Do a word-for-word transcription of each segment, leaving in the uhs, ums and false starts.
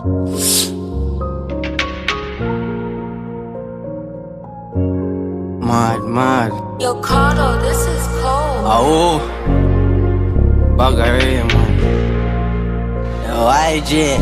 Mad, mad. Yo, Cardo, this is cold. Oh, Bagare, man. Yo, I J.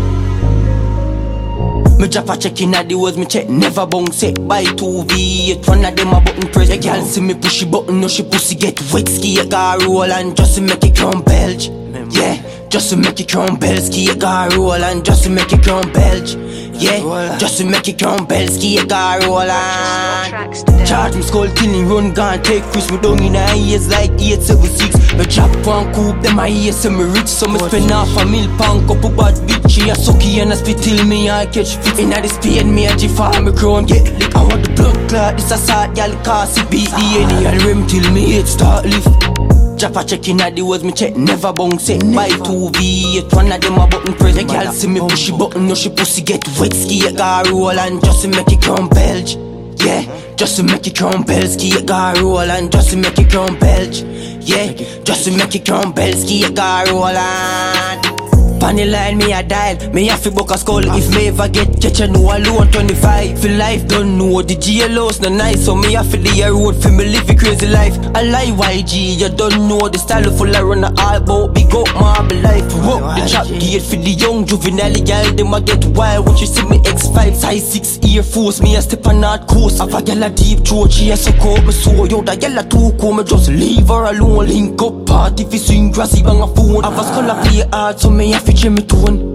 Me drop a check in at the words, me check never bounce it. By two V eight, one of them a button press. The girl see me push the button, no she pussy get wet. Ski a car roll and just to make it come belge. Yeah, just to make it come belge. Ski a car roll and just to make it come belge. Yeah, just to make it come belge. Ski a car roll and charge me skull till he run gone. Take Chris me down in her ears like eight seven six. Me drop one coupe, them my ears say me rich. So me spend half a mil pound couple bad bitch. She a sucky and a spit till me I catch fit. Inna the Spain me a G-Far me crown get lick. I want the blood clot, this a salt y'all cast it. Beat the N and rim till me head start lift. Drop a check in at the words, me check never bounce it. By two V eight, one of them a button press. The girl see me push the button, no she pussy get wet. Ski a car roll and just to make it come belge. Yeah, just to make it come belge. Ski a car roll and just to make it come belge. Yeah, just to make it come belge. Ski a car roll and Panny line me a dial, me have to book a skull. If me ever get catch a no alone twenty-five. For life don't know, the G L O's no nice. So me have to the road for me live a crazy life. I like Y G, you don't know the style full I run a all about big up marble life. Walk the trap gate for the young juvenile girl, them a get wild when she see me X five. Size six Air Force, me a step on that coast. Have a girl a deep throat, she a suck up me so. Yo, that girl a too cool, me just leave her alone. Link up party if you swing grassy bang a phone. Have a skull a play hard, so me have to trim me tone.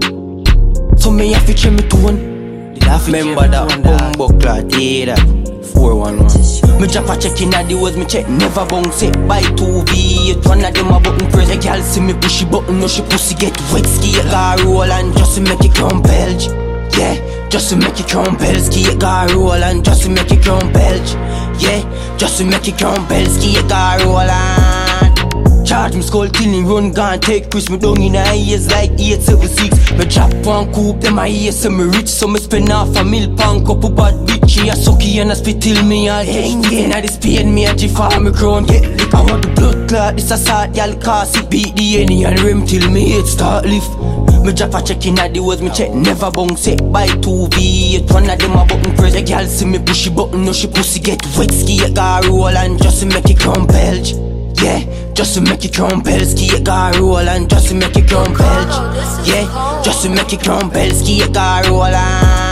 So me have to trim me tone. Remember that bumbo clot, yeah that four one one. Me drop a check in at the words, me check never bounce it. By two V eight, one of them a button press. The girl see me push the button, no she pussy get wet. Ski a car roll and just to make it come belge. Yeah, just to make it come belge. Ski a car roll and just to make it come belge. Yeah, just to make it come belge. Ski a car roll and charge me skull till he run gone. Take Chris me down in her ears like eight seven six. Me drop one coupe, them my ears say me rich. So me spend half a mil pound couple bad bitch. She a sucky and a spit till me all hang. Inna the Spain me a G-Far me crown get lick. I want the blood clot, this a salt y'all cast it. Beat the N and rim till me head start lift. Me drop a check in at the words, me check never bounce it. By two V eight, one of them a button press. The girl see me push the button, no she pussy get wet. Ski a car roll and just to make it come belge. Yeah, just to make it come belge. Ski a car roll and just to make it come belge. Yeah, just to make it come belge. Ski a car roll and